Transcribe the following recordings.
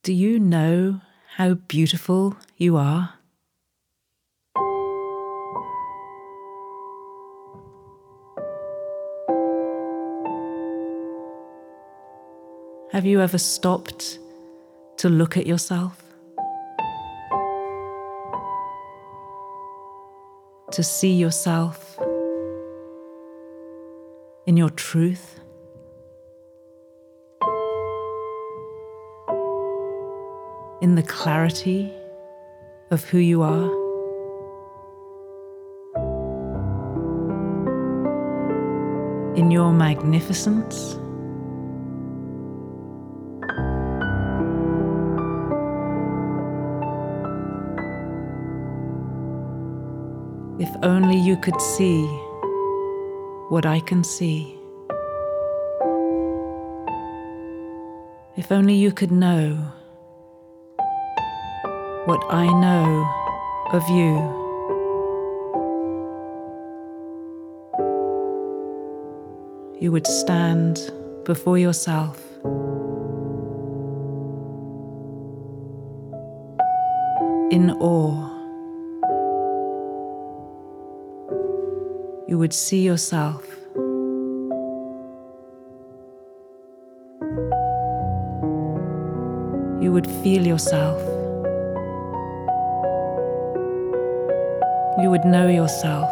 Do you know how beautiful you are? Have you ever stopped to look at yourself? To see yourself in your truth? In the clarity of who you are? In your magnificence? If only you could see what I can see. If only you could know what I know of you. You would stand before yourself in awe. You would see yourself you would feel yourself. You would know yourself.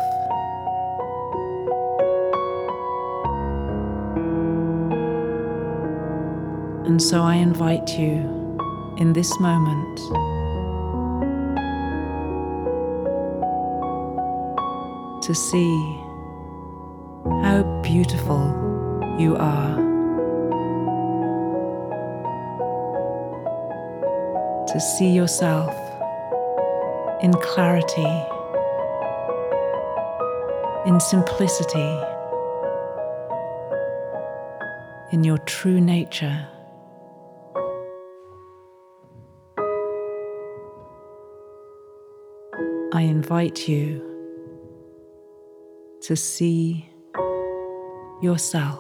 And so I invite you in this moment to see how beautiful you are. To see yourself in clarity, in simplicity, in your true nature. I invite you to see yourself.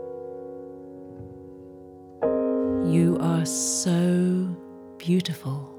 You are so beautiful.